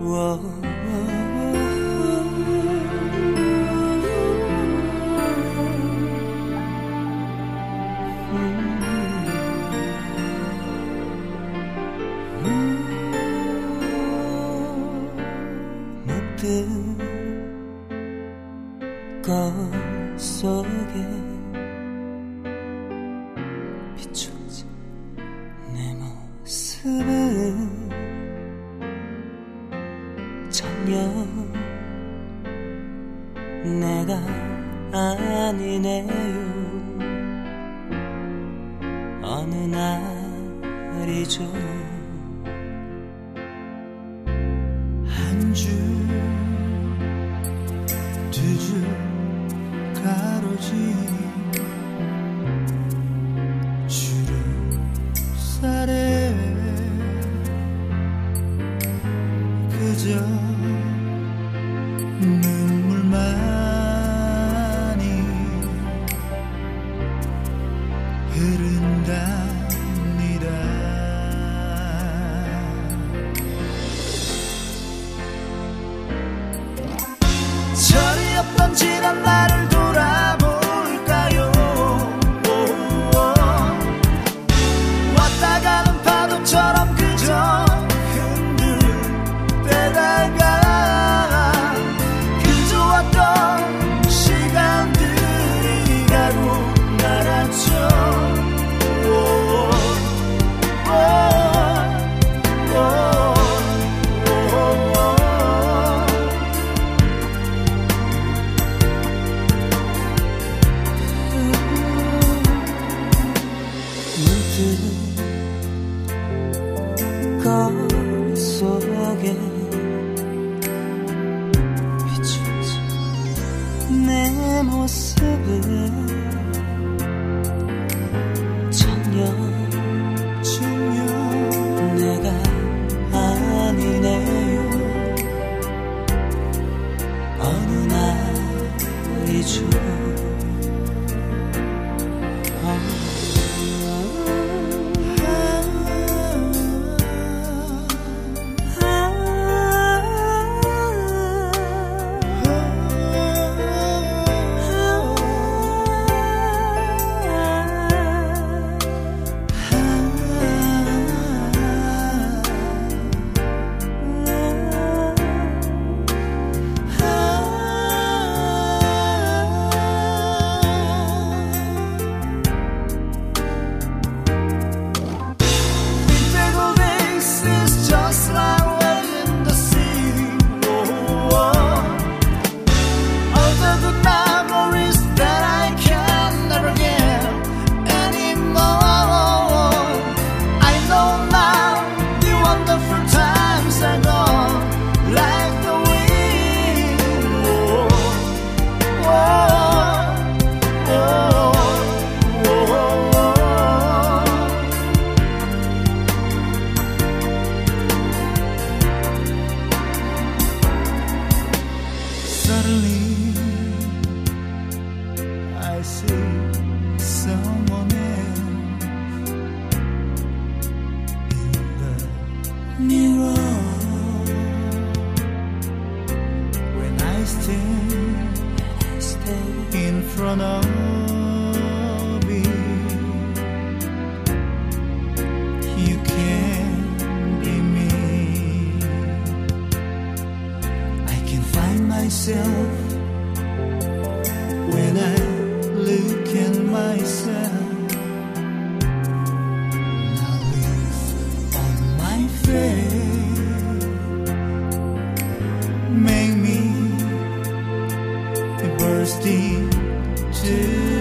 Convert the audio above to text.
거울 속에 비춰진 내 모습은 전혀 내가 아니네요. 어느 날이죠. 한 줄 두 줄 가로진 주름살에 그저 눈물만이 흐른답니다. 철이 없던 지난 날을 돌아볼까요? 왔다 가는 파도처럼 그저 흔들대다가 그저 왔던 시간들이 가고 말았죠. 거울 속에 비춰진 내 모습은 전혀 내가 아니네요. 어느 날이죠. I see someone else in the mirror. When I stand in front of it, you can't be me. I can find myself when I look at myself. Now it's on my face, make me burst into